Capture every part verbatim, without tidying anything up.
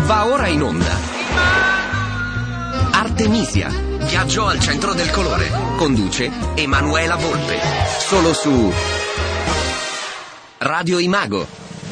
Va ora in onda Artemisia, viaggio al centro del colore. Conduce Emanuela Volpe. Solo su Radio Imago.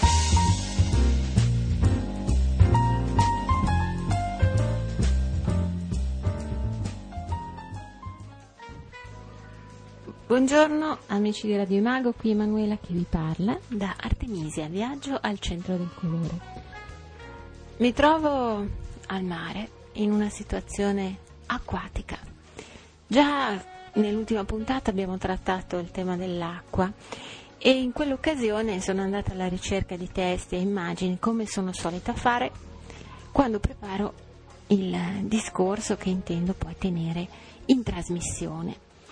Buongiorno amici di Radio Imago, qui Emanuela che vi parla da Artemisia, viaggio al centro del colore. Mi trovo al mare in una situazione acquatica. Già nell'ultima puntata abbiamo trattato il tema dell'acqua e in quell'occasione sono andata alla ricerca di testi e immagini, come sono solita fare quando preparo il discorso che intendo poi tenere in trasmissione.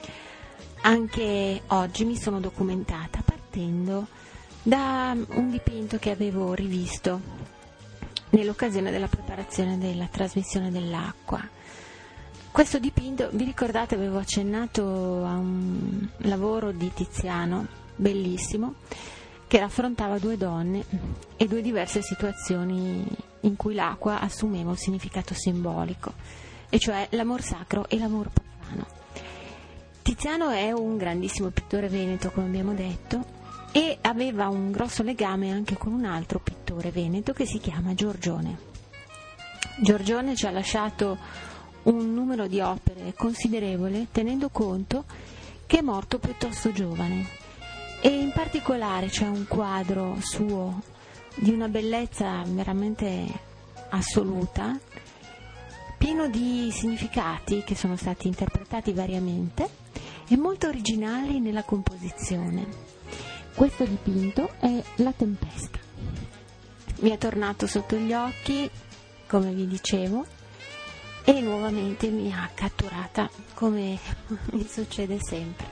Anche oggi mi sono documentata partendo da un dipinto che avevo rivisto nell'occasione della preparazione della trasmissione dell'acqua. Questo dipinto, vi ricordate, avevo accennato a un lavoro di Tiziano, bellissimo, che raffrontava due donne e due diverse situazioni in cui l'acqua assumeva un significato simbolico, e cioè l'amor sacro e l'amor profano. Tiziano è un grandissimo pittore veneto, come abbiamo detto, e aveva un grosso legame anche con un altro pittore veneto che si chiama Giorgione. Giorgione ci ha lasciato un numero di opere considerevole, tenendo conto che è morto piuttosto giovane, e in particolare c'è un quadro suo di una bellezza veramente assoluta, pieno di significati che sono stati interpretati variamente e molto originali nella composizione. Questo dipinto è La tempesta. Mi è tornato sotto gli occhi, come vi dicevo, e nuovamente mi ha catturata, come mi succede sempre.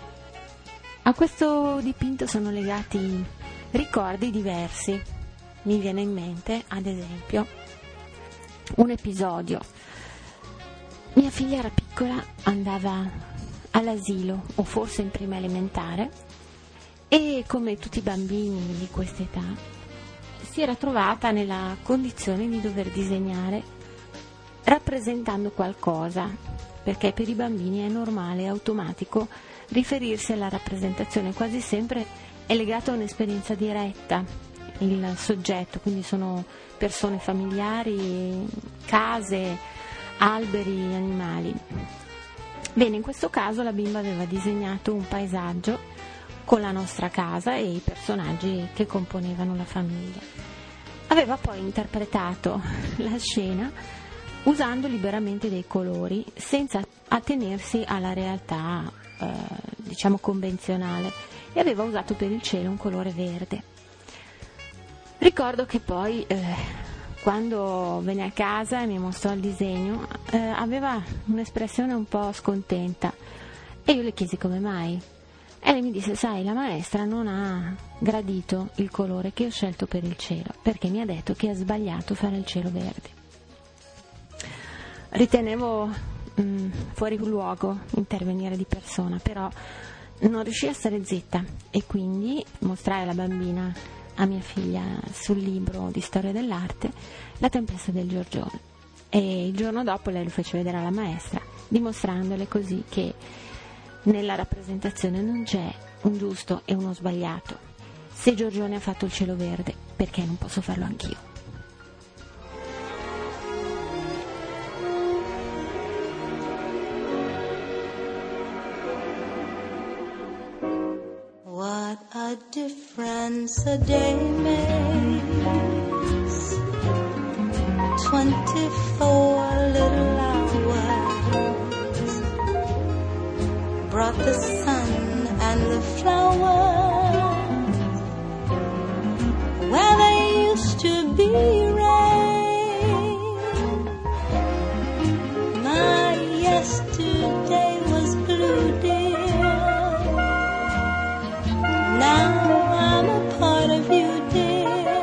A questo dipinto sono legati ricordi diversi. Mi viene in mente, ad esempio, un episodio. Mia figlia era piccola, andava all'asilo, o forse in prima elementare, e come tutti i bambini di questa età si era trovata nella condizione di dover disegnare rappresentando qualcosa, perché per i bambini è normale, è automatico riferirsi alla rappresentazione, quasi sempre è legato a un'esperienza diretta il soggetto, quindi sono persone familiari, case, alberi, animali. Bene, in questo caso la bimba aveva disegnato un paesaggio con la nostra casa e i personaggi che componevano la famiglia. Aveva poi interpretato la scena usando liberamente dei colori, senza attenersi alla realtà eh, diciamo convenzionale, e aveva usato per il cielo un colore verde. Ricordo che poi eh, quando venne a casa e mi mostrò il disegno eh, aveva un'espressione un po' scontenta, e io le chiesi come mai. E lei mi disse: sai, la maestra non ha gradito il colore che ho scelto per il cielo, perché mi ha detto che è sbagliato fare il cielo verde. Ritenevo mh, fuori luogo intervenire di persona, però non riuscii a stare zitta, e quindi mostrai alla bambina, a mia figlia, sul libro di storia dell'arte, La tempesta del Giorgione, e il giorno dopo lei lo fece vedere alla maestra, dimostrandole così che nella rappresentazione non c'è un giusto e uno sbagliato. Se Giorgione ha fatto il cielo verde, perché non posso farlo anch'io? What a difference a day makes. Twenty-four little hours brought the sun and the flowers where there used to be rain. My yesterday was blue, dear. Now I'm a part of you, dear.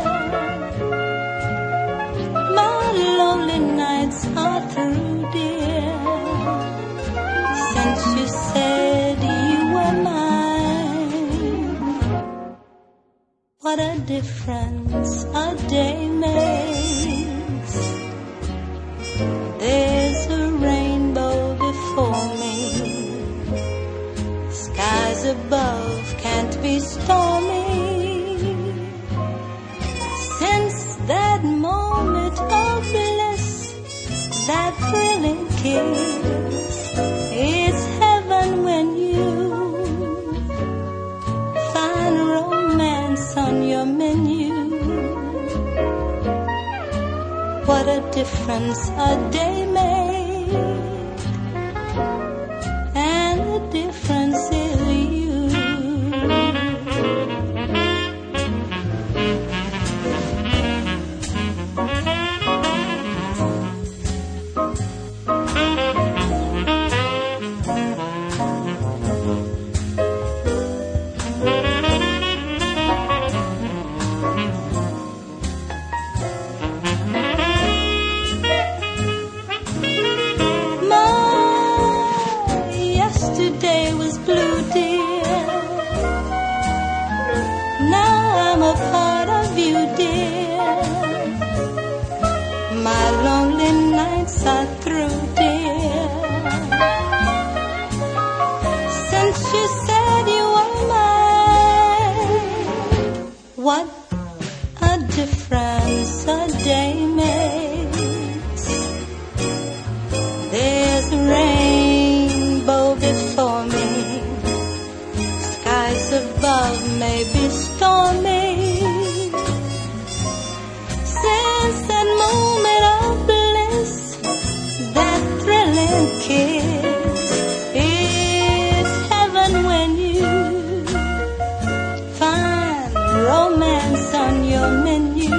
My lonely nights are through, dear, since you said you were mine. What a difference a day makes. kiss. It's heaven when you find romance on your menu. What a difference a day made, and the difference is you. Are through, dear. Since you said you were mine, what a difference a day makes. There's a rainbow before me, skies above may be stormy. Since that moment of bliss, that thrilling kiss, it's heaven when you find romance on your menu.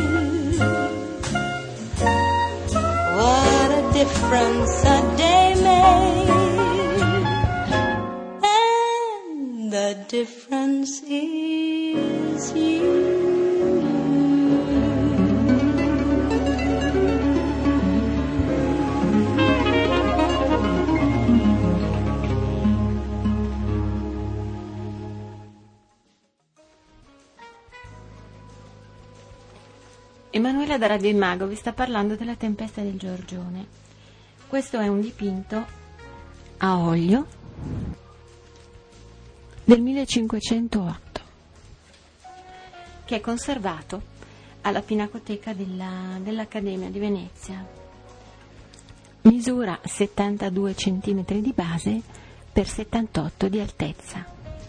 What a difference a day made, and the difference is you. Emanuela da Radio Il Mago vi sta parlando della Tempesta del Giorgione. Questo è un dipinto a olio del millecinquecentootto che è conservato alla Pinacoteca della, dell'Accademia di Venezia. Misura settantadue centimetri di base per settantotto di altezza.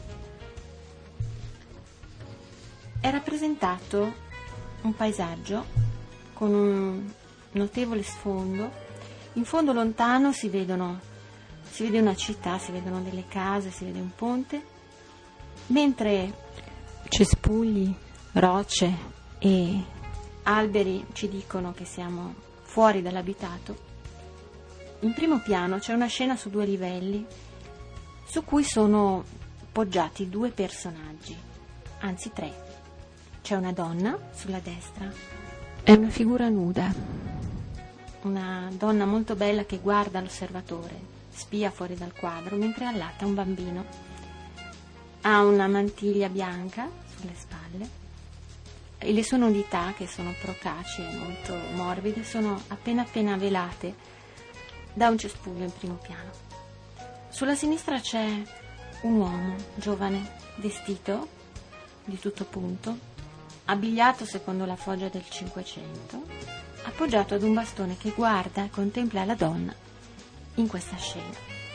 È rappresentato un paesaggio con un notevole sfondo. In fondo lontano si vedono si vede una città, si vedono delle case, si vede un ponte, mentre cespugli, rocce e alberi ci dicono che siamo fuori dall'abitato. In primo piano c'è una scena su due livelli su cui sono poggiati due personaggi, anzi tre. C'è una donna sulla destra, è una figura nuda, una donna molto bella che guarda l'osservatore, spia fuori dal quadro mentre allatta un bambino. Ha una mantiglia bianca sulle spalle e le sue nudità, che sono procacee, molto morbide, sono appena appena velate da un cespuglio in primo piano. Sulla sinistra c'è un uomo giovane, vestito di tutto punto, abbigliato secondo la foggia del Cinquecento, appoggiato ad un bastone che guarda e contempla la donna in questa scena.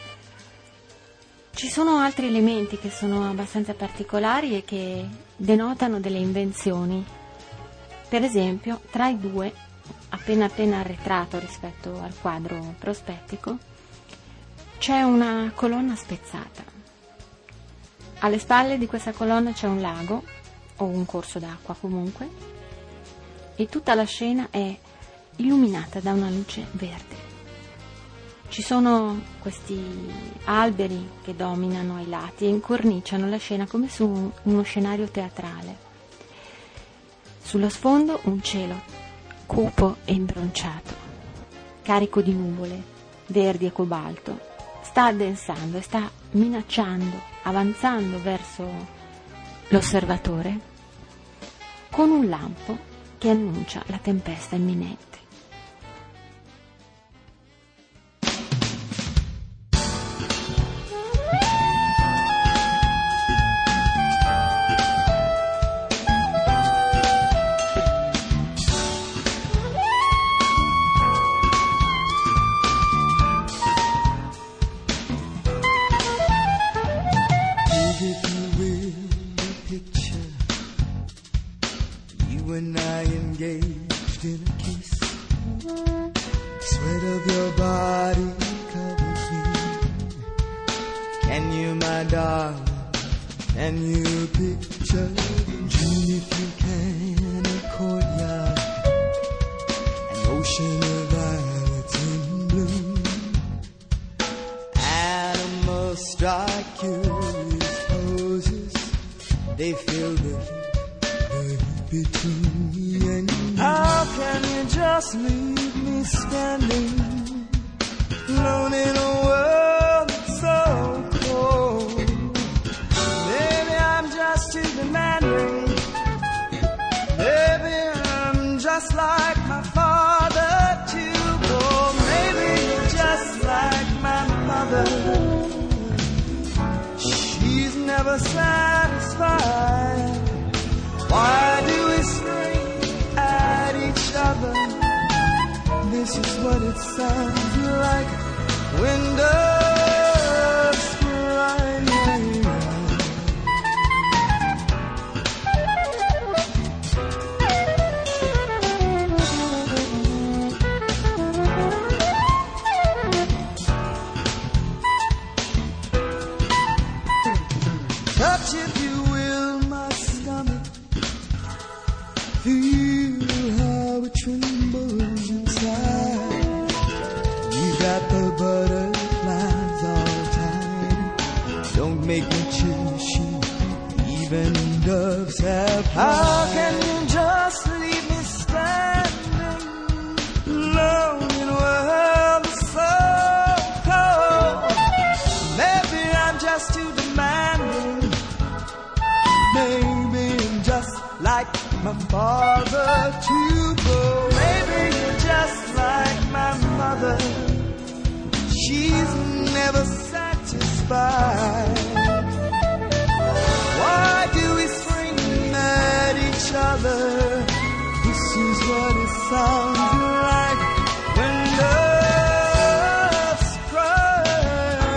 Ci sono altri elementi che sono abbastanza particolari e che denotano delle invenzioni. Per esempio, tra i due, appena appena arretrato rispetto al quadro prospettico, c'è una colonna spezzata. Alle spalle di questa colonna c'è un lago, o un corso d'acqua comunque, e tutta la scena è illuminata da una luce verde. Ci sono questi alberi che dominano ai lati e incorniciano la scena come su uno scenario teatrale. Sullo sfondo un cielo cupo e imbronciato, carico di nuvole verdi e cobalto, sta addensando e sta minacciando, avanzando verso l'osservatore con un lampo che annuncia la tempesta imminente. my darling, and you picture June if you can, a courtyard, an ocean of violets in bloom. Animals strike curious poses, they feel the heat between me and you. How can you just leave me standing alone in a world so cold? Maybe I'm just too demanding. Maybe I'm just like my father too cold. Maybe you're just like my mother. She's never satisfied. Why do we scream at each other? This is what it sounds like when doves cry. Touch, if you will, my stomach. Feel how it trembles inside. You got the butterflies all tied. Don't make me chase you, even doves have flies. How can you just leave me standing alone in a world so cold? Maybe I'm just too demanding. Maybe I'm just like my father too cold. Maybe you're just like my mother. She's never satisfied. Why do we scream at each other? This is what it sounds like when doves cry.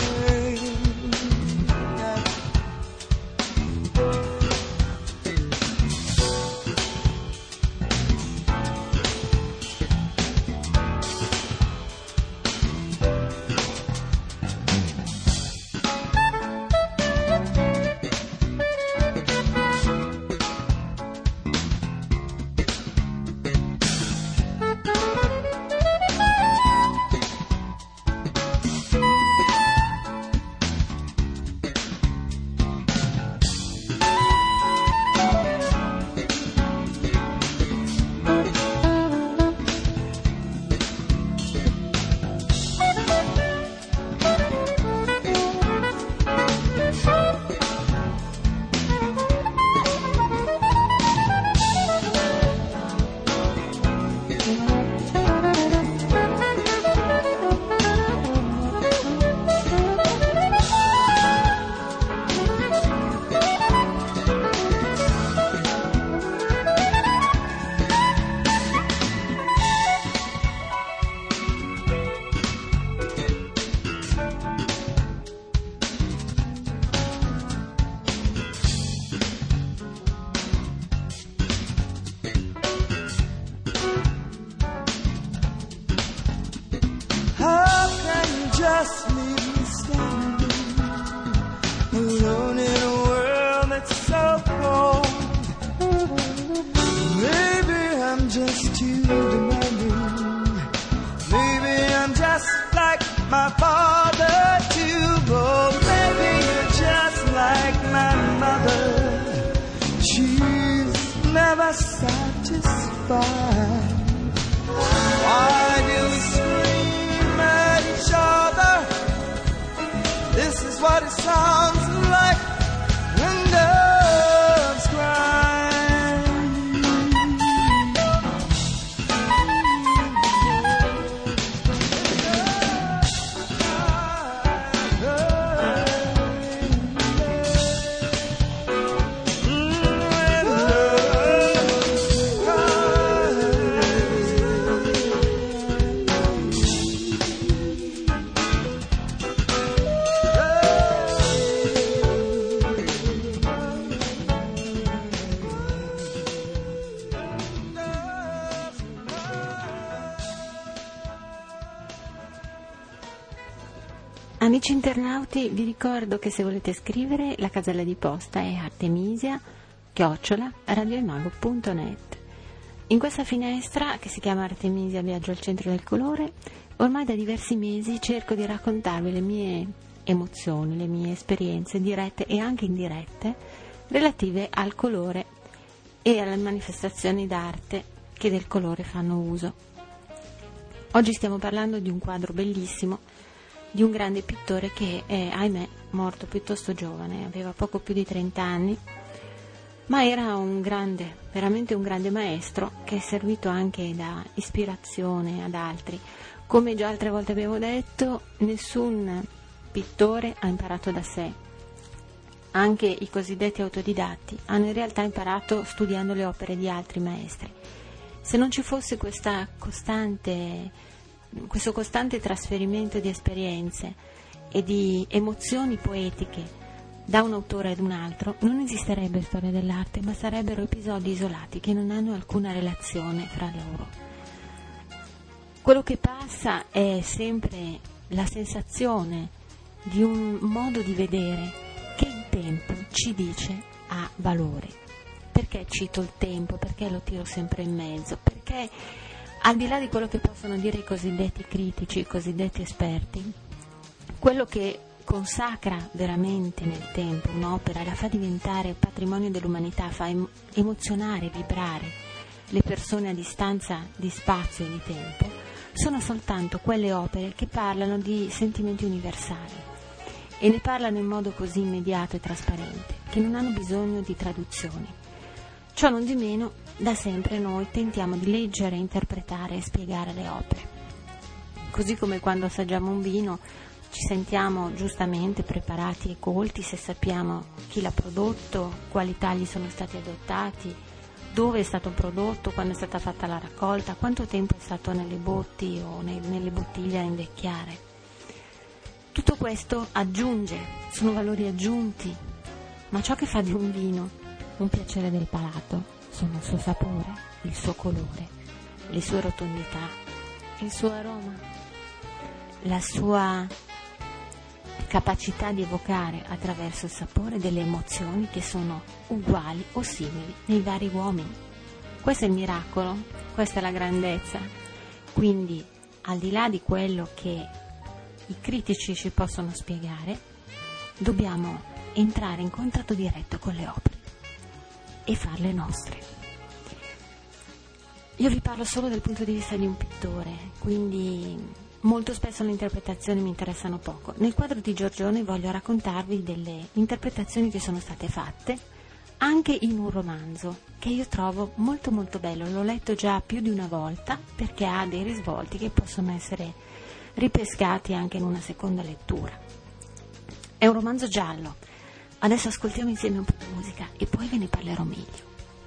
Just leave me standing alone in a world that's so cold. Maybe I'm just too demanding. Maybe I'm just like my father too bold. Maybe you're just like my mother. She's never satisfied. Why do we scream at each other? Amici internauti, vi ricordo che se volete scrivere la casella di posta è artemisia chiocciola radioimago punto net. In questa finestra, che si chiama Artemisia Viaggio al centro del colore, ormai da diversi mesi cerco di raccontarvi le mie emozioni, le mie esperienze dirette e anche indirette relative al colore e alle manifestazioni d'arte che del colore fanno uso. Oggi stiamo parlando di un quadro bellissimo di un grande pittore che è, ahimè, morto piuttosto giovane, aveva poco più di trenta anni, ma era un grande, veramente un grande maestro che è servito anche da ispirazione ad altri. Come già altre volte abbiamo detto, nessun pittore ha imparato da sé. Anche i cosiddetti autodidatti hanno in realtà imparato studiando le opere di altri maestri. Se non ci fosse questa costante questo costante trasferimento di esperienze e di emozioni poetiche da un autore ad un altro, non esisterebbe storia dell'arte, ma sarebbero episodi isolati che non hanno alcuna relazione fra loro. Quello che passa è sempre la sensazione di un modo di vedere che il tempo ci dice ha valore. Perché cito il tempo? Perché lo tiro sempre in mezzo? Perché al di là di quello che possono dire i cosiddetti critici, i cosiddetti esperti, quello che consacra veramente nel tempo un'opera e la fa diventare patrimonio dell'umanità, fa em- emozionare, vibrare le persone a distanza di spazio e di tempo, sono soltanto quelle opere che parlano di sentimenti universali e ne parlano in modo così immediato e trasparente che non hanno bisogno di traduzioni. Ciò non di meno, da sempre noi tentiamo di leggere, interpretare e spiegare le opere. Così come quando assaggiamo un vino ci sentiamo giustamente preparati e colti se sappiamo chi l'ha prodotto, quali tagli sono stati adottati, dove è stato prodotto, quando è stata fatta la raccolta, quanto tempo è stato nelle botti o nei, nelle bottiglie a invecchiare. Tutto questo aggiunge, sono valori aggiunti, ma ciò che fa di un vino un piacere del palato sono il suo sapore, il suo colore, le sue rotondità, il suo aroma, la sua capacità di evocare attraverso il sapore delle emozioni che sono uguali o simili nei vari uomini. Questo è il miracolo, questa è la grandezza. Quindi, al di là di quello che i critici ci possono spiegare, dobbiamo entrare in contatto diretto con le opere e farle nostre. Io vi parlo solo dal punto di vista di un pittore, quindi molto spesso le interpretazioni mi interessano poco. Nel quadro di Giorgione voglio raccontarvi delle interpretazioni che sono state fatte anche in un romanzo che io trovo molto molto bello. L'ho letto già più di una volta perché ha dei risvolti che possono essere ripescati anche in una seconda lettura. È un romanzo giallo. Adesso ascoltiamo insieme un po' di musica e poi ve ne parlerò meglio.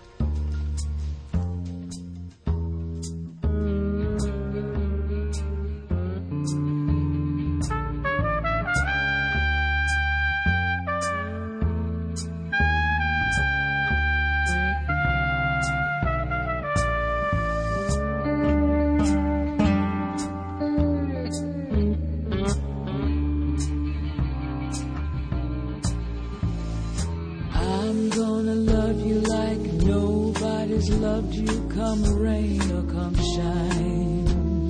Loved you, come rain or come shine.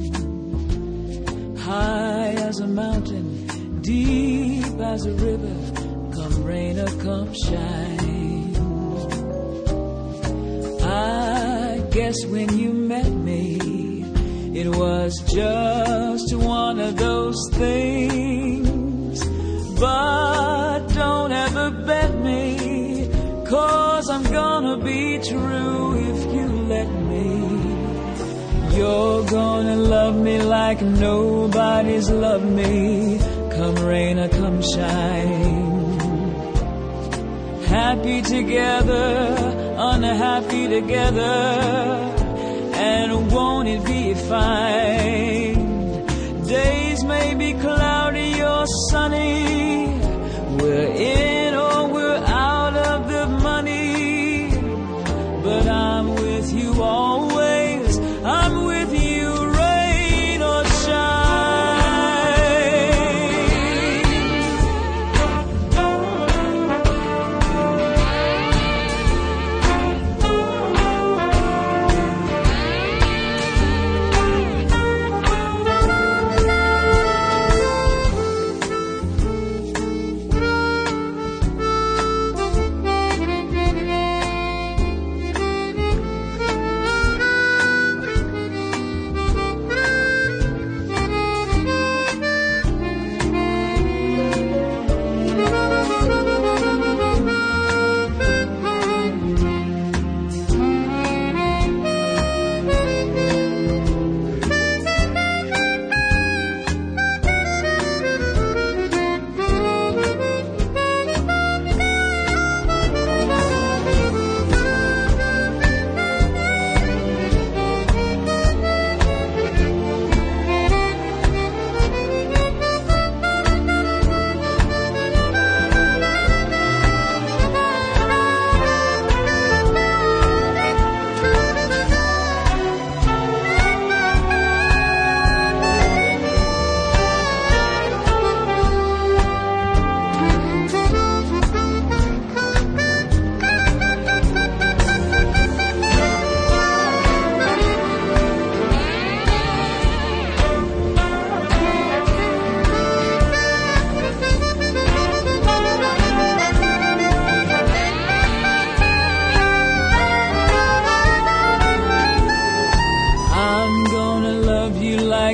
High as a mountain, deep as a river, come rain or come shine. I guess when you met me, it was just one of those things. But don't ever bet me, 'cause I'm gonna be true if you let me. You're gonna love me like nobody's loved me, come rain or come shine. Happy together, unhappy together, and won't it be fine? Days may be cloudy or sunny, we're in or we're out of the money, but I'm with you always, I'm with you rain or shine.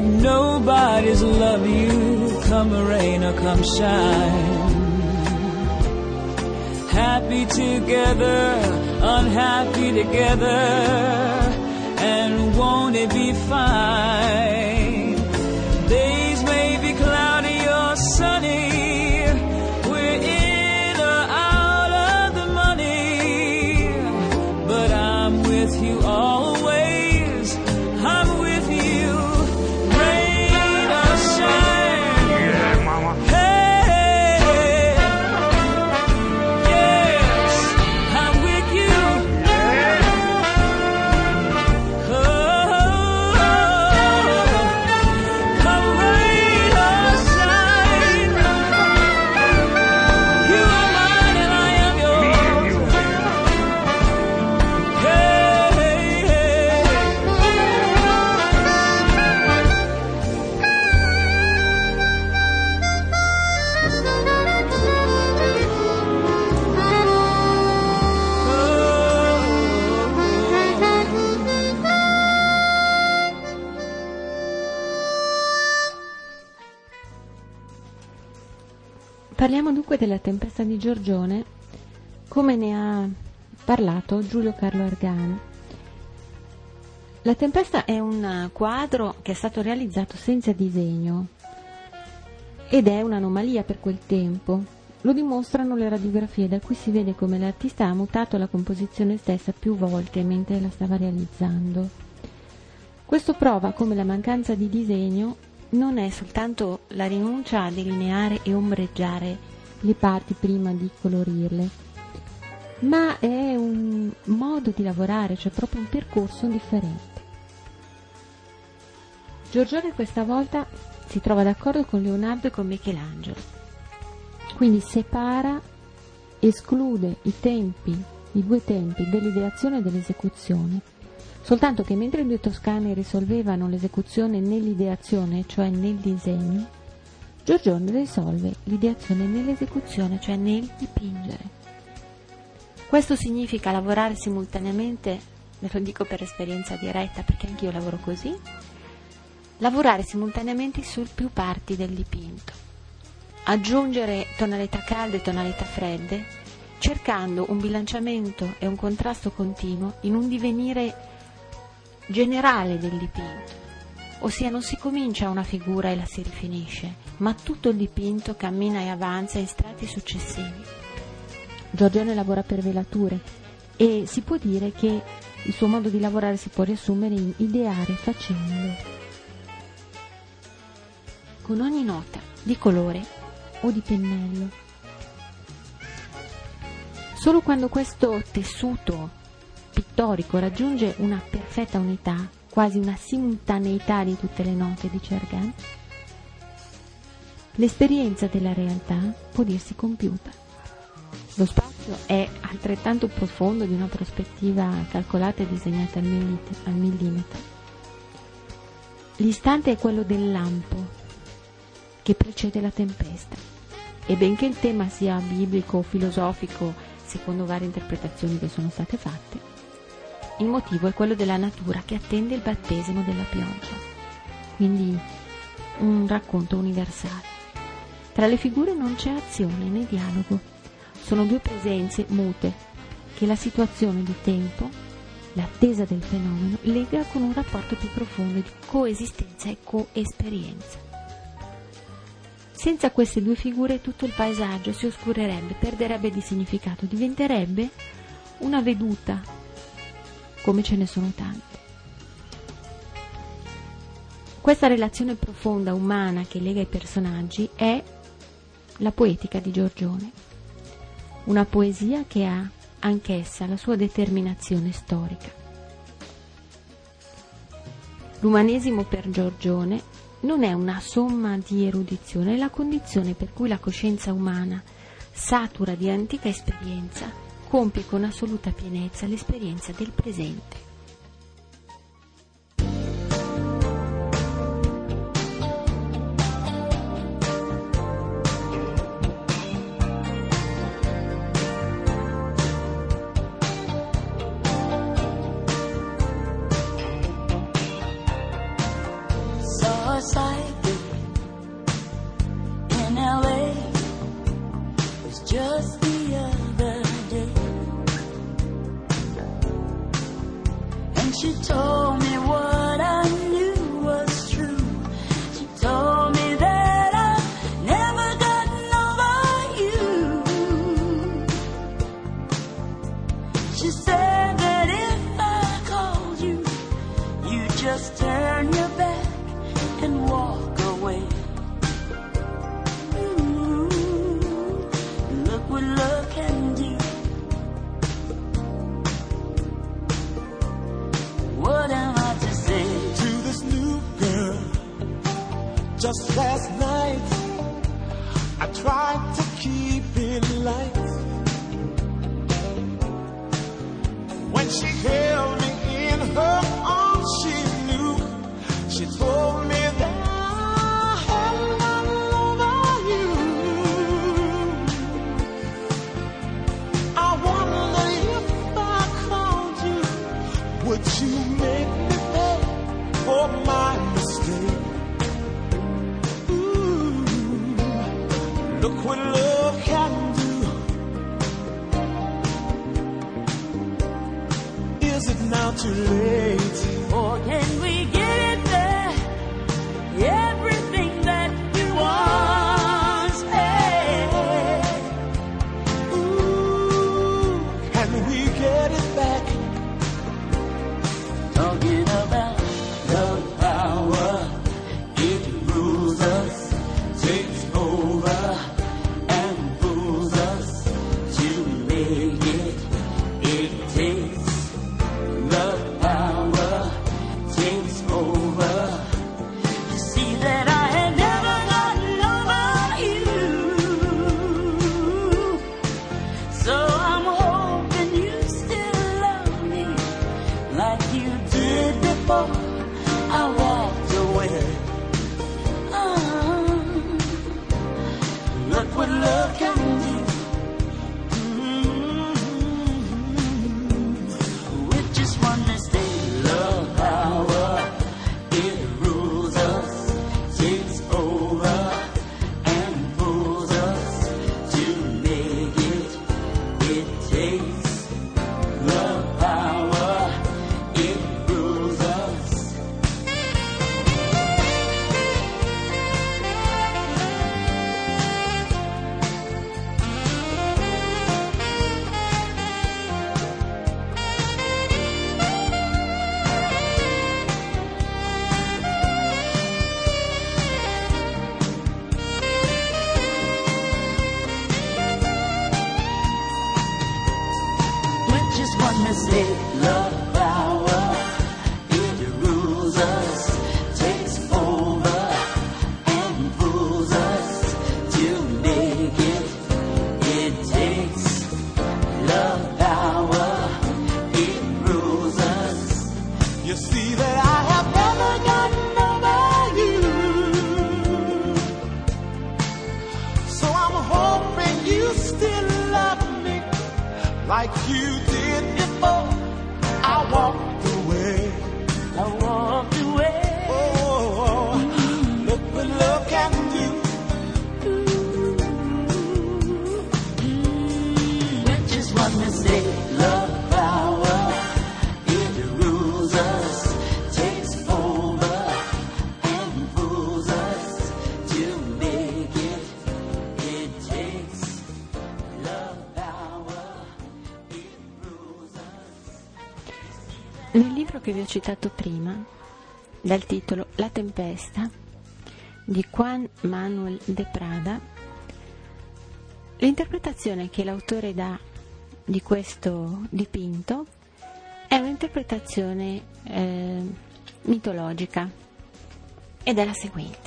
like nobody's love you, come rain or come shine. Happy together, unhappy together, and won't it be fine? Days may be cloudy or sunny, we're in or out of the money, but I'm with you always, I'm with you, rain or shine. Yeah, mama. Hey, yes, I'm with you. Oh, come rain or shine, you are mine and I am yours. Hey, hey, hey. Parliamo dunque della Tempesta di Giorgione, come ne ha parlato Giulio Carlo Argani. La Tempesta è un quadro che è stato realizzato senza disegno ed è un'anomalia per quel tempo. Lo dimostrano le radiografie, da cui si vede come l'artista ha mutato la composizione stessa più volte mentre la stava realizzando. Questo prova come la mancanza di disegno non è soltanto la rinuncia a delineare e ombreggiare le parti prima di colorirle, ma è un modo di lavorare, cioè proprio un percorso differente. Giorgione questa volta si trova d'accordo con Leonardo e con Michelangelo, quindi separa, esclude i tempi, i due tempi dell'ideazione e dell'esecuzione. Soltanto che mentre i due toscani risolvevano l'esecuzione nell'ideazione, cioè nel disegno, Giorgione risolve l'ideazione nell'esecuzione, cioè nel dipingere. Questo significa lavorare simultaneamente, ve lo dico per esperienza diretta perché anch'io lavoro così, lavorare simultaneamente su più parti del dipinto, aggiungere tonalità calde e tonalità fredde, cercando un bilanciamento e un contrasto continuo in un divenire generale del dipinto, ossia non si comincia una figura e la si rifinisce, ma tutto il dipinto cammina e avanza in strati successivi. Giorgione lavora per velature e si può dire che il suo modo di lavorare si può riassumere in ideare facendo. Con ogni nota di colore o di pennello. Solo quando questo tessuto pittorico raggiunge una perfetta unità, quasi una simultaneità di tutte le note, dice Argani, l'esperienza della realtà può dirsi compiuta. Lo spazio è altrettanto profondo di una prospettiva calcolata e disegnata al, millit- al millimetro. L'istante è quello del lampo che precede la tempesta, e benché il tema sia biblico o filosofico, secondo varie interpretazioni che sono state fatte, il motivo è quello della natura che attende il battesimo della pioggia, quindi un racconto universale. Tra le figure non c'è azione né dialogo, sono due presenze mute che la situazione di tempo, l'attesa del fenomeno, lega con un rapporto più profondo di coesistenza e coesperienza. Senza queste due figure tutto il paesaggio si oscurerebbe, perderebbe di significato, diventerebbe una veduta, come ce ne sono tante. Questa relazione profonda, umana, che lega i personaggi è la poetica di Giorgione, una poesia che ha anch'essa la sua determinazione storica. L'umanesimo per Giorgione non è una somma di erudizione, è la condizione per cui la coscienza umana, satura di antica esperienza, compie con assoluta pienezza l'esperienza del presente. Saw just turn your back and walk away. Ooh, look what love can do. What am I to say to this new girl? Just last night I tried to keep it light. When she held me in her arms, she knew. She told me that I had nothing over you. I wonder if I called you, would you make me pay for my mistake? Ooh, look what love can do. Is it now too late? or can we get it back? Everything that we once had. Ooh, can we get it back? Talking about the power, it rules us, takes over and fools us to make it. It takes the power, takes over. You see that I had never gotten over you, so I'm hoping you still love me like you did before I walked away. Oh, look what love can do. Mm-hmm. With just one mistake, love power, it rules us, takes over and fools us to make it. It takes love power, it rules us. With just one mistake, love power, it rules us, takes over and fools us to make it. It takes love power, it rules us. You see that I have never gotten over you, so I'm hoping you still love me like you did before I walked away. I walked away. Oh, look what love can do. With just one mistake, love power, it rules us, takes over and fools us to make it. It takes love power, it rules us. Nel libro che vi ho citato prima, dal titolo La tempesta di Juan Manuel de Prada, l'interpretazione che l'autore dà di questo dipinto è un'interpretazione eh, mitologica ed è la seguente.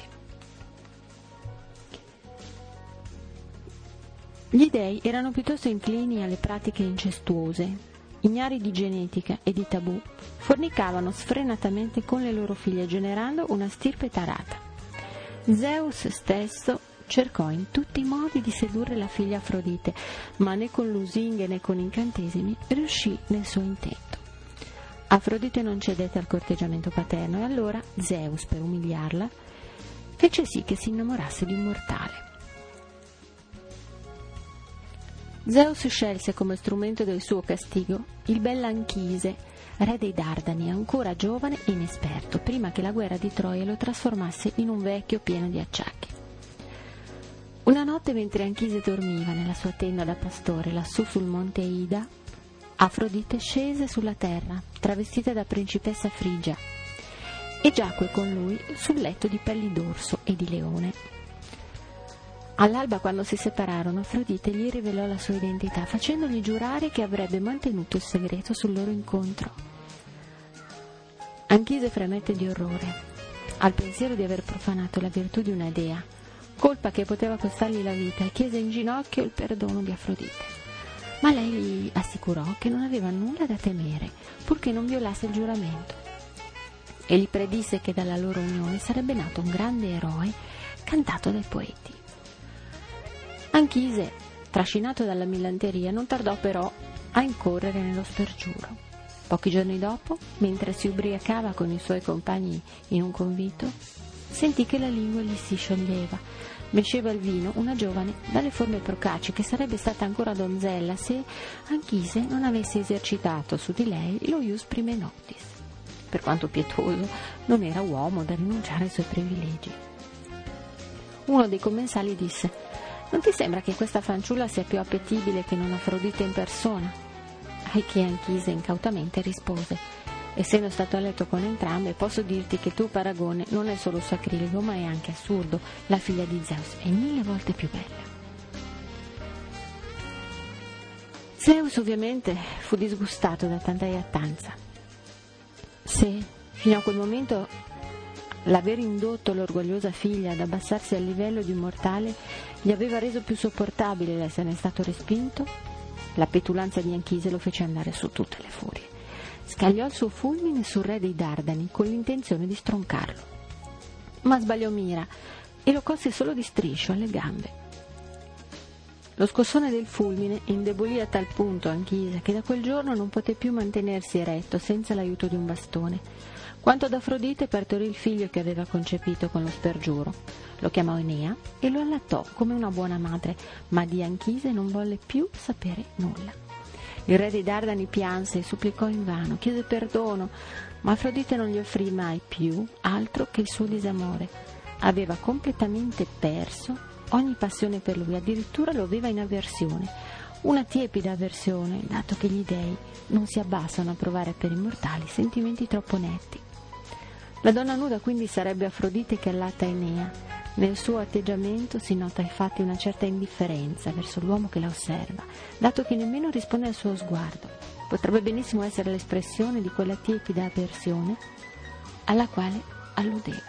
Gli dei erano piuttosto inclini alle pratiche incestuose. Ignari di genetica e di tabù, fornicavano sfrenatamente con le loro figlie, generando una stirpe tarata. Zeus stesso cercò in tutti i modi di sedurre la figlia Afrodite, ma né con lusinghe né con incantesimi riuscì nel suo intento. Afrodite non cedette al corteggiamento paterno e allora Zeus, per umiliarla, fece sì che si innamorasse di un mortale. Zeus scelse come strumento del suo castigo il bel Anchise, re dei Dardani, ancora giovane e inesperto, prima che la guerra di Troia lo trasformasse in un vecchio pieno di acciacchi. Una notte, mentre Anchise dormiva nella sua tenda da pastore lassù sul monte Ida, Afrodite scese sulla terra, travestita da principessa frigia, e giacque con lui sul letto di pelli d'orso e di leone. All'alba, quando si separarono, Afrodite gli rivelò la sua identità, facendogli giurare che avrebbe mantenuto il segreto sul loro incontro. Anchise fremette di orrore al pensiero di aver profanato la virtù di una dea, colpa che poteva costargli la vita, e chiese in ginocchio il perdono di Afrodite. Ma lei gli assicurò che non aveva nulla da temere, purché non violasse il giuramento, e gli predisse che dalla loro unione sarebbe nato un grande eroe cantato dai poeti. Anchise, trascinato dalla millanteria, non tardò però a incorrere nello spergiuro. Pochi giorni dopo, mentre si ubriacava con i suoi compagni in un convito, sentì che la lingua gli si scioglieva. Mesceva il vino una giovane dalle forme procaci, che sarebbe stata ancora donzella se Anchise non avesse esercitato su di lei lo ius prime noctis. Per quanto pietoso, non era uomo da rinunciare ai suoi privilegi. Uno dei commensali disse: «Non ti sembra che questa fanciulla sia più appetibile che non Afrodite in persona?» Ai che Anchise incautamente rispose: «Essendo stato a letto con entrambe, posso dirti che il tuo paragone non è solo sacrilego, ma è anche assurdo. La figlia di Zeus è mille volte più bella». Zeus ovviamente fu disgustato da tanta iattanza. Se fino a quel momento l'aver indotto l'orgogliosa figlia ad abbassarsi al livello di un mortale gli aveva reso più sopportabile l'esserne stato respinto, la petulanza di Anchise lo fece andare su tutte le furie. Scagliò il suo fulmine sul re dei Dardani con l'intenzione di stroncarlo, ma sbagliò mira e lo colse solo di striscio alle gambe. Lo scossone del fulmine indebolì a tal punto Anchise che da quel giorno non poté più mantenersi eretto senza l'aiuto di un bastone. Quanto ad Afrodite, partorì il figlio che aveva concepito con lo spergiuro. Lo chiamò Enea e lo allattò come una buona madre, ma di Anchise non volle più sapere nulla. Il re dei Dardani pianse e supplicò invano, chiese perdono, ma Afrodite non gli offrì mai più altro che il suo disamore. Aveva completamente perso ogni passione per lui, addirittura lo aveva in avversione, una tiepida avversione, dato che gli dei non si abbassano a provare per i mortali sentimenti troppo netti. La donna nuda quindi sarebbe Afrodite che allatta Enea. Nel suo atteggiamento si nota infatti una certa indifferenza verso l'uomo che la osserva, dato che nemmeno risponde al suo sguardo. Potrebbe benissimo essere l'espressione di quella tiepida avversione alla quale alludeva.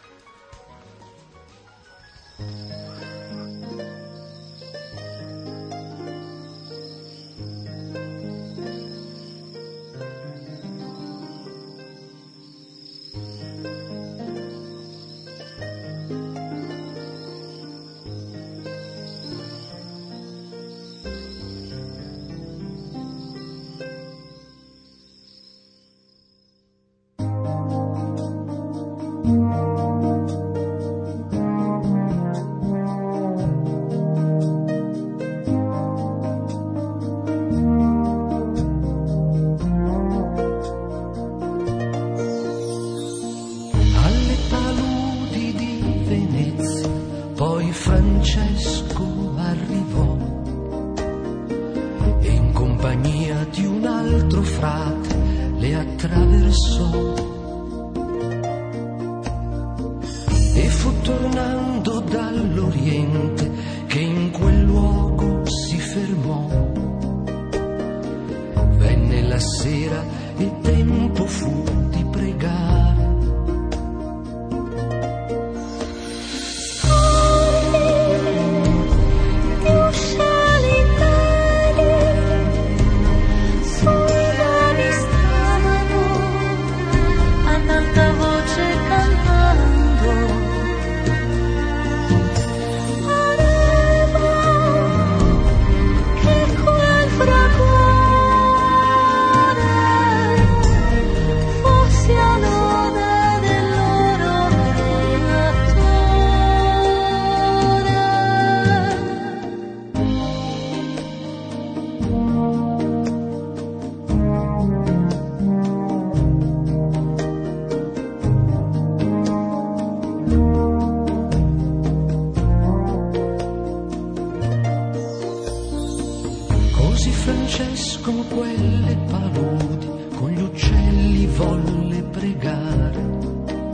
Francesco arrivò e in compagnia di un altro frate le attraversò e fu tornando dall'Oriente che in quel luogo si fermò. Venne la sera e tempo fu di pregare. Francesco quelle paludi con gli uccelli volle pregare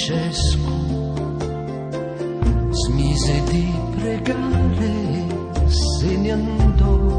Francesco smise di pregare e se ne andò.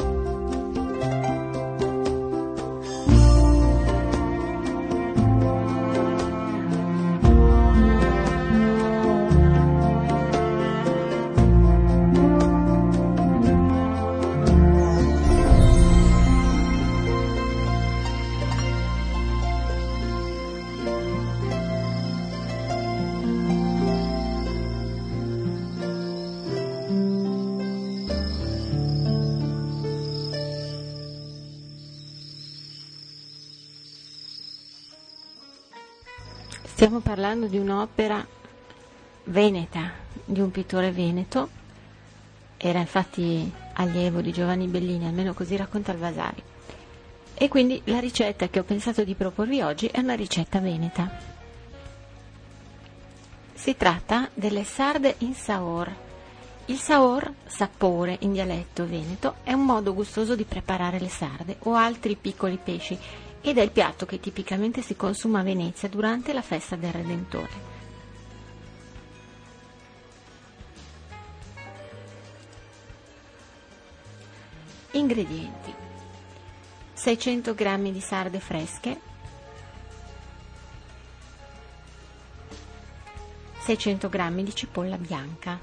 Stiamo parlando di un'opera veneta, di un pittore veneto, era infatti allievo di Giovanni Bellini, almeno così racconta il Vasari. E quindi la ricetta che ho pensato di proporvi oggi è una ricetta veneta. Si tratta delle sarde in saor. Il saor, sapore in dialetto veneto, è un modo gustoso di preparare le sarde o altri piccoli pesci, ed è il piatto che tipicamente si consuma a Venezia durante la festa del Redentore. Ingredienti: seicento grammi di sarde fresche, seicento grammi di cipolla bianca,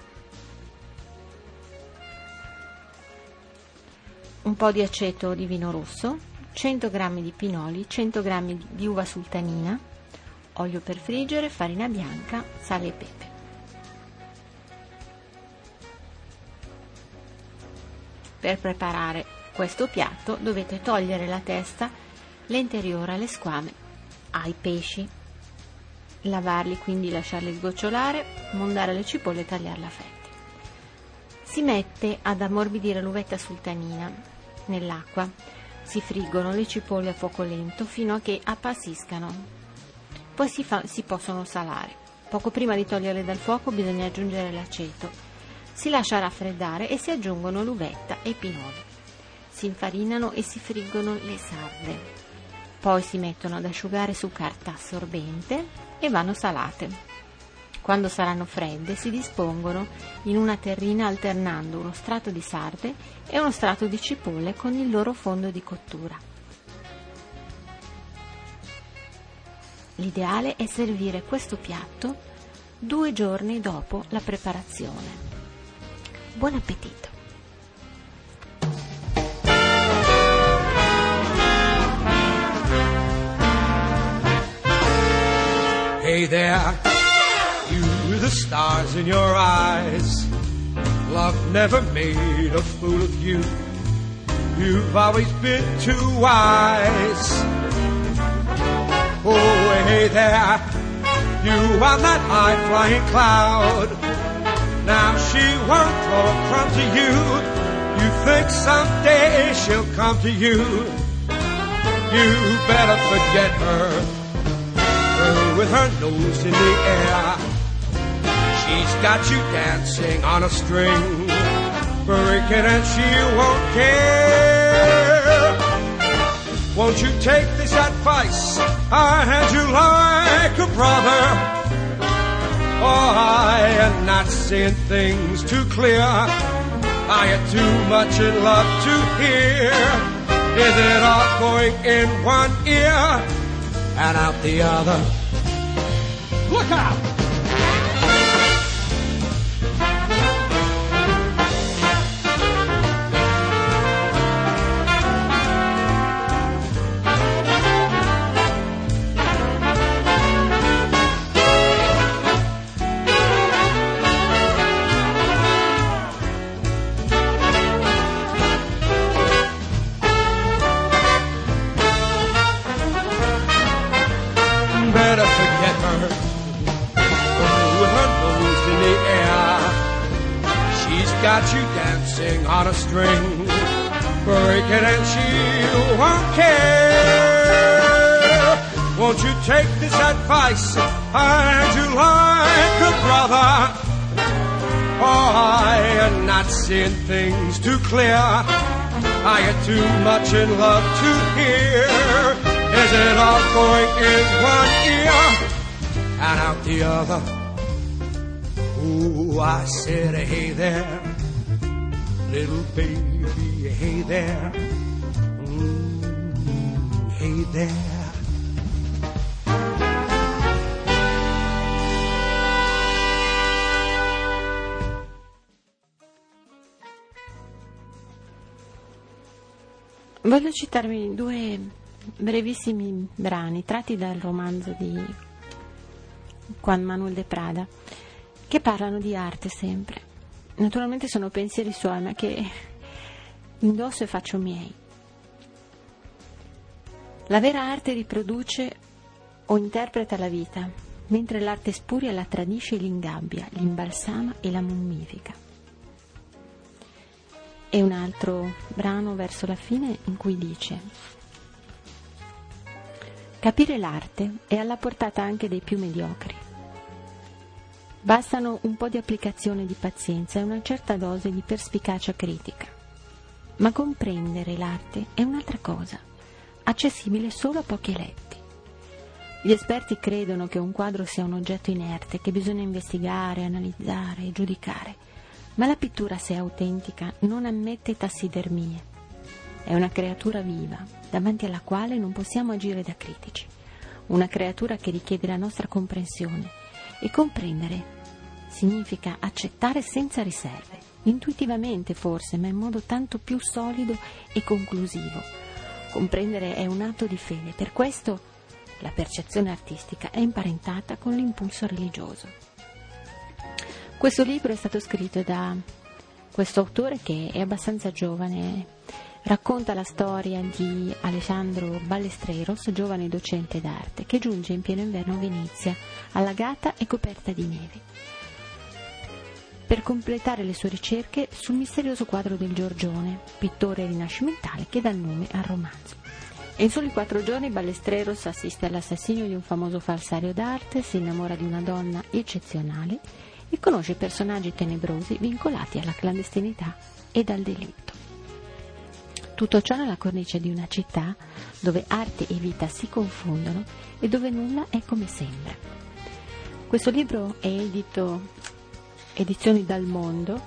un po' di aceto di vino rosso, cento grammi di pinoli, cento grammi di uva sultanina, olio per friggere, farina bianca, sale e pepe. Per preparare questo piatto dovete togliere la testa, l'interiore alle squame, ai pesci, lavarli, quindi lasciarli sgocciolare, mondare le cipolle e tagliarle a fetti. Si mette ad ammorbidire l'uvetta sultanina nell'acqua. Si friggono le cipolle a fuoco lento fino a che appassiscano. Poi si, fa, si possono salare. Poco prima di toglierle dal fuoco bisogna aggiungere l'aceto. Si lascia raffreddare e si aggiungono l'uvetta e i pinoli. Si infarinano e si friggono le sarde. Poi si mettono ad asciugare su carta assorbente e vanno salate. Quando saranno fredde si dispongono in una terrina alternando uno strato di sarde e uno strato di cipolle con il loro fondo di cottura. L'ideale è servire questo piatto due giorni dopo la preparazione. Buon appetito! Hey there! You, the stars in your eyes. Love never made a fool of you. You've always been too wise. Oh, hey there, you on that high-flying cloud. Now she won't throw a crumb to you. You think someday she'll come to you. You better forget her. Her with her nose in the air. She's got you dancing on a string, breaking and she won't care. Won't you take this advice? I had you like a brother. Oh, I am not seeing things too clear. I am too much in love to hear. Is it all going in one ear and out the other? Look out! Better forget her. Oh, with her nose in the air. She's got you dancing on a string, breaking and she won't care. Won't you take this advice? I do like a brother. Oh, I am not seeing things too clear. I am too much in love to hear. Is it all going in one ear and out the other. Oh, I said, hey there, little baby, hey there, mm, hey there. Voglio citarvi due brevissimi brani tratti dal romanzo di Juan Manuel de Prada, che parlano di arte sempre. Naturalmente sono pensieri suoi, ma che indosso e faccio miei. La vera arte riproduce o interpreta la vita, mentre l'arte spuria la tradisce e l'ingabbia, l'imbalsama e la mummifica. E un altro brano verso la fine in cui dice: capire l'arte è alla portata anche dei più mediocri. Bastano un po' di applicazione di pazienza e una certa dose di perspicacia critica. Ma comprendere l'arte è un'altra cosa, accessibile solo a pochi eletti. Gli esperti credono che un quadro sia un oggetto inerte che bisogna investigare, analizzare e giudicare. Ma la pittura, se autentica, non ammette tassidermie. È una creatura viva, davanti alla quale non possiamo agire da critici. Una creatura che richiede la nostra comprensione. E comprendere significa accettare senza riserve, intuitivamente forse, ma in modo tanto più solido e conclusivo. Comprendere è un atto di fede, per questo la percezione artistica è imparentata con l'impulso religioso. Questo libro è stato scritto da questo autore che è abbastanza giovane, racconta la storia di Alejandro Ballesteros, giovane docente d'arte, che giunge in pieno inverno a Venezia, allagata e coperta di neve, per completare le sue ricerche sul misterioso quadro del Giorgione, pittore rinascimentale che dà il nome al romanzo. E in soli quattro giorni Ballesteros assiste all'assassinio di un famoso falsario d'arte, si innamora di una donna eccezionale e conosce personaggi tenebrosi vincolati alla clandestinità e al delitto. Tutto ciò nella cornice di una città dove arte e vita si confondono e dove nulla è come sembra. Questo libro è edito Edizioni Dal Mondo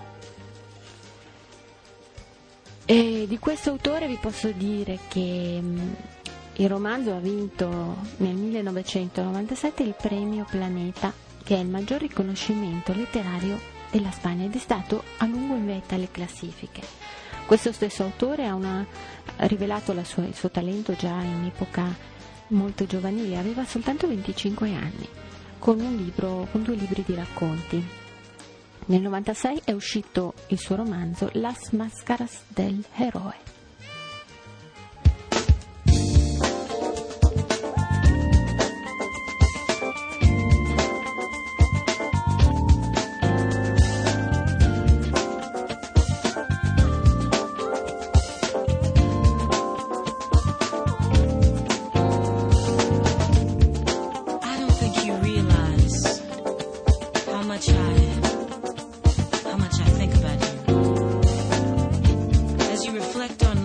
e di questo autore vi posso dire che mh, il romanzo ha vinto nel millenovecentonovantasette il premio Planeta, che è il maggior riconoscimento letterario della Spagna ed è stato a lungo in vetta alle classifiche. Questo stesso autore ha, una, ha rivelato la sua, il suo talento già in epoca molto giovanile, aveva soltanto venticinque anni, con un libro, con due libri di racconti. Nel novantasei è uscito il suo romanzo Las Máscaras del Héroe. Reflect on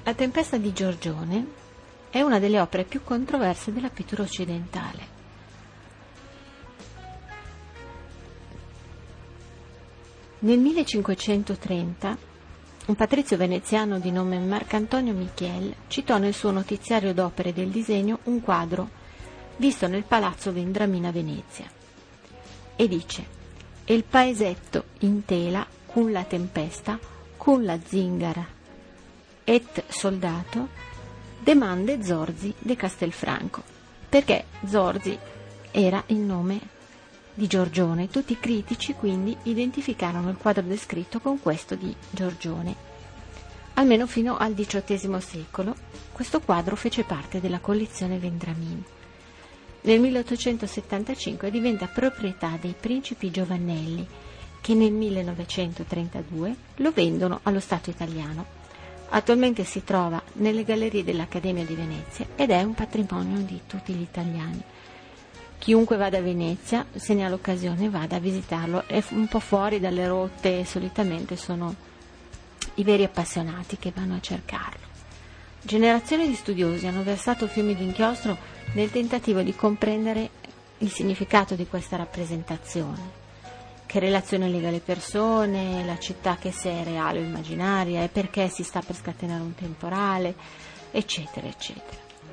La Tempesta di Giorgione è una delle opere più controverse della pittura occidentale. Nel millecinquecentotrenta un patrizio veneziano di nome Marcantonio Michiel citò nel suo notiziario d'opere del disegno un quadro visto nel palazzo Vendramina a Venezia e dice: «E il paesetto in tela con la tempesta, con la zingara et soldato, demande Zorzi de Castelfranco», perché Zorzi era il nome di Giorgione. Tutti i critici quindi identificarono il quadro descritto con questo di Giorgione. Almeno fino al diciottesimo secolo questo quadro fece parte della collezione Vendramin. Nel milleottocentosettantacinque diventa proprietà dei principi Giovannelli, che nel millenovecentotrentadue lo vendono allo Stato italiano. Attualmente si trova nelle gallerie dell'Accademia di Venezia ed è un patrimonio di tutti gli italiani. Chiunque vada a Venezia, se ne ha l'occasione, vada a visitarlo. È un po' fuori dalle rotte, solitamente sono i veri appassionati che vanno a cercarlo. Generazioni di studiosi hanno versato fiumi di inchiostro nel tentativo di comprendere il significato di questa rappresentazione. Che relazione lega le persone, la città che se è reale o immaginaria, e perché si sta per scatenare un temporale, eccetera, eccetera.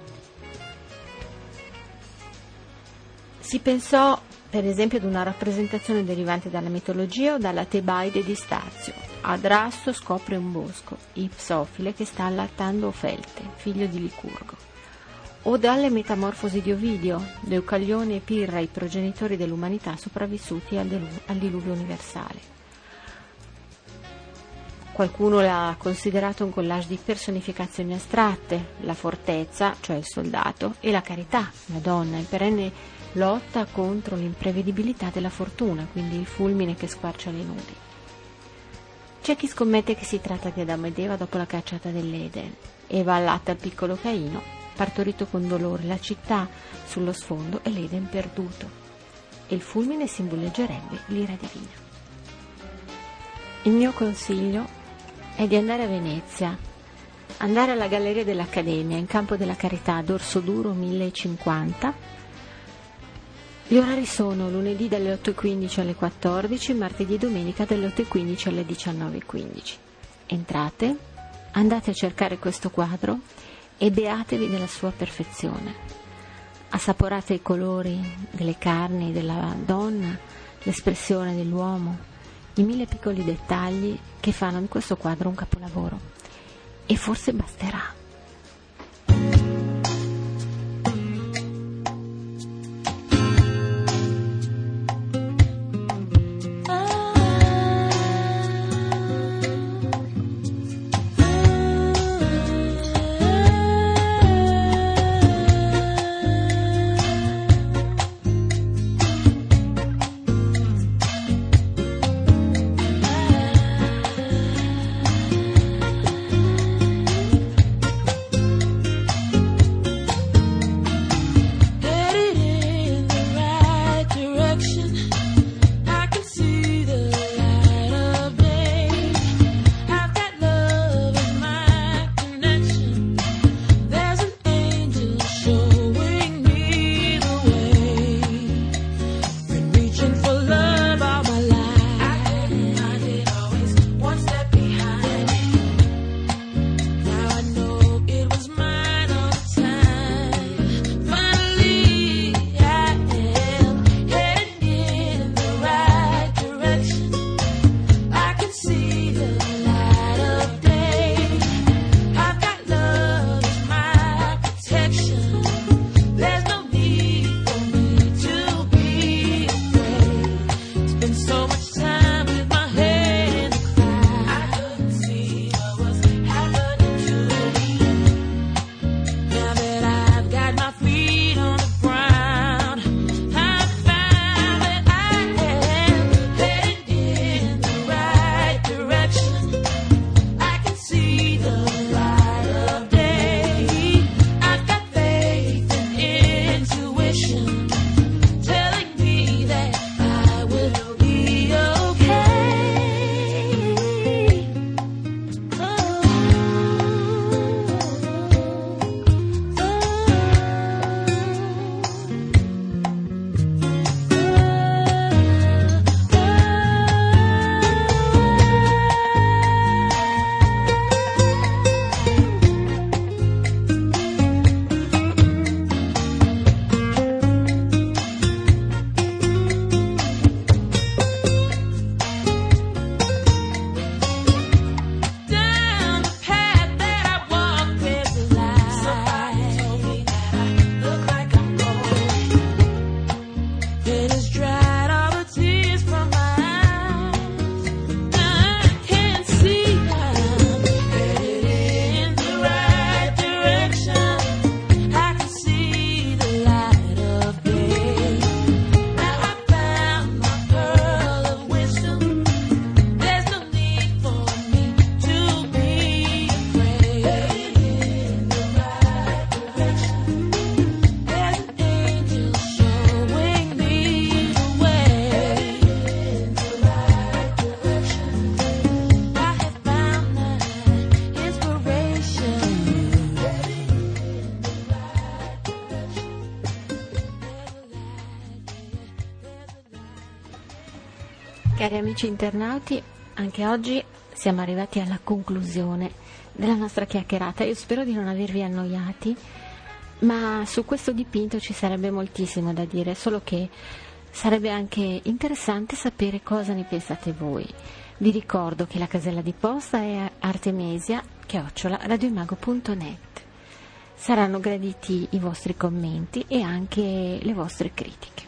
Si pensò, per esempio, ad una rappresentazione derivante dalla mitologia o dalla Tebaide di Stazio. Adrasto scopre un bosco, Ipsofile che sta allattando Ofelte, figlio di Licurgo. O dalle metamorfosi di Ovidio, Deucalione e Pirra, i progenitori dell'umanità sopravvissuti al, delu- al diluvio universale. Qualcuno l'ha considerato un collage di personificazioni astratte, la fortezza, cioè il soldato, e la carità, la donna, in perenne lotta contro l'imprevedibilità della fortuna, quindi il fulmine che squarcia le nudi. C'è chi scommette che si tratta di Adamo ed Eva dopo la cacciata dell'Eden. Eva allatta il piccolo Caino, partorito con dolore, la città sullo sfondo e l'Eden perduto, e il fulmine simboleggerebbe l'ira divina. Il mio consiglio è di andare a Venezia, andare alla Galleria dell'Accademia in Campo della Carità, Dorso Duro mille cinquanta. Gli orari sono lunedì dalle otto e quindici alle quattordici, martedì e domenica dalle otto e quindici alle diciannove e quindici. Entrate, andate a cercare questo quadro e beatevi della sua perfezione. Assaporate i colori delle carni della donna, l'espressione dell'uomo, i mille piccoli dettagli che fanno di questo quadro un capolavoro. E forse basterà. Cari amici internauti, anche oggi siamo arrivati alla conclusione della nostra chiacchierata. Io spero di non avervi annoiati, ma su questo dipinto ci sarebbe moltissimo da dire, solo che sarebbe anche interessante sapere cosa ne pensate voi. Vi ricordo che la casella di posta è artemisia chiocciola radioimago punto net. Saranno graditi i vostri commenti e anche le vostre critiche.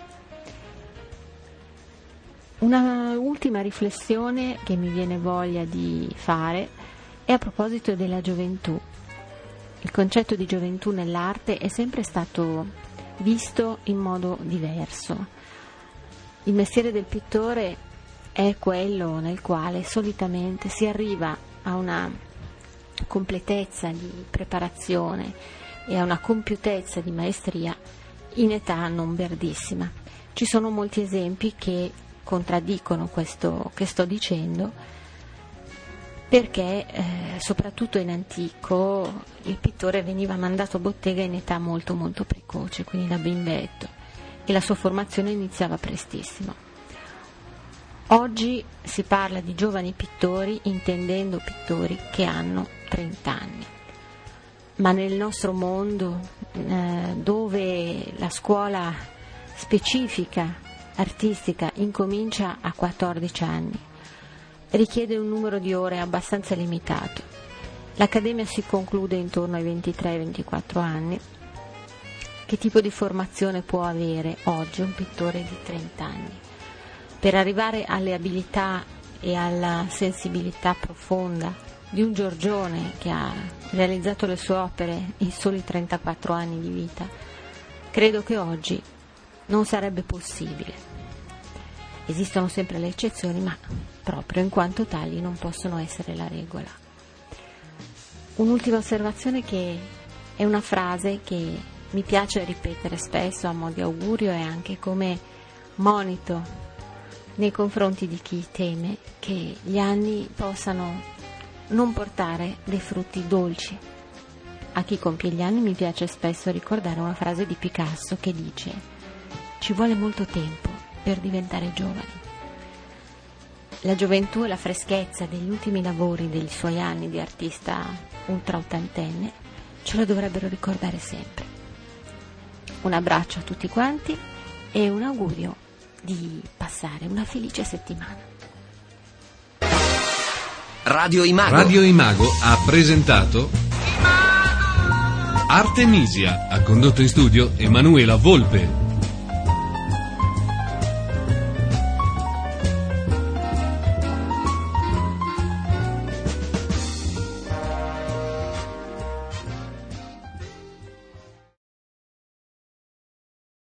Una ultima riflessione che mi viene voglia di fare è a proposito della gioventù. Il concetto di gioventù nell'arte è sempre stato visto in modo diverso. Il mestiere del pittore è quello nel quale solitamente si arriva a una completezza di preparazione e a una compiutezza di maestria in età non verdissima. Ci sono molti esempi che contraddicono questo che sto dicendo, perché eh, soprattutto in antico il pittore veniva mandato a bottega in età molto molto precoce, quindi da bimbetto, e la sua formazione iniziava prestissimo. Oggi si parla di giovani pittori intendendo pittori che hanno trenta anni, ma nel nostro mondo eh, dove la scuola specifica artistica incomincia a quattordici anni, richiede un numero di ore abbastanza limitato. L'accademia si conclude intorno ai ventitré ventiquattro anni. Che tipo di formazione può avere oggi un pittore di trenta anni? Per arrivare alle abilità e alla sensibilità profonda di un Giorgione che ha realizzato le sue opere in soli trentaquattro anni di vita, credo che oggi non sarebbe possibile. Esistono sempre le eccezioni, ma proprio in quanto tali non possono essere la regola. Un'ultima osservazione, che è una frase che mi piace ripetere spesso a mo' di augurio e anche come monito nei confronti di chi teme che gli anni possano non portare dei frutti dolci. A chi compie gli anni mi piace spesso ricordare una frase di Picasso che dice: ci vuole molto tempo per diventare giovani. La gioventù e la freschezza degli ultimi lavori dei suoi anni di artista ultra ottantenne ce lo dovrebbero ricordare sempre. Un abbraccio a tutti quanti e un augurio di passare una felice settimana. Radio Imago. Radio Imago ha presentato Artemisia, ha condotto in studio Emanuela Volpe.